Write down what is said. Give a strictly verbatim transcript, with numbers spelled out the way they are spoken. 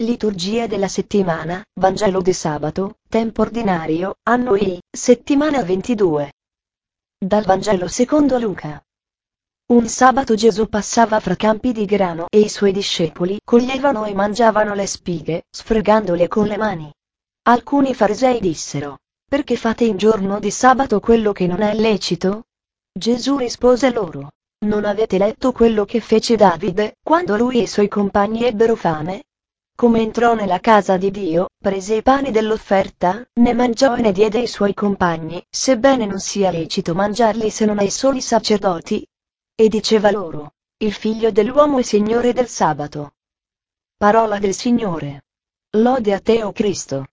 Liturgia della settimana, Vangelo di sabato, tempo ordinario, anno I, settimana ventidue. Dal Vangelo secondo Luca. Un sabato Gesù passava fra campi di grano e i suoi discepoli coglievano e mangiavano le spighe, sfregandole con le mani. Alcuni farisei dissero: «Perché fate in giorno di sabato quello che non è lecito?» Gesù rispose loro: «Non avete letto quello che fece Davide, quando lui e i suoi compagni ebbero fame? Come entrò nella casa di Dio, prese i pani dell'offerta, ne mangiò e ne diede ai suoi compagni, sebbene non sia lecito mangiarli se non ai soli sacerdoti. E diceva loro: il figlio dell'uomo è Signore del sabato». Parola del Signore. Lode a te, o Cristo.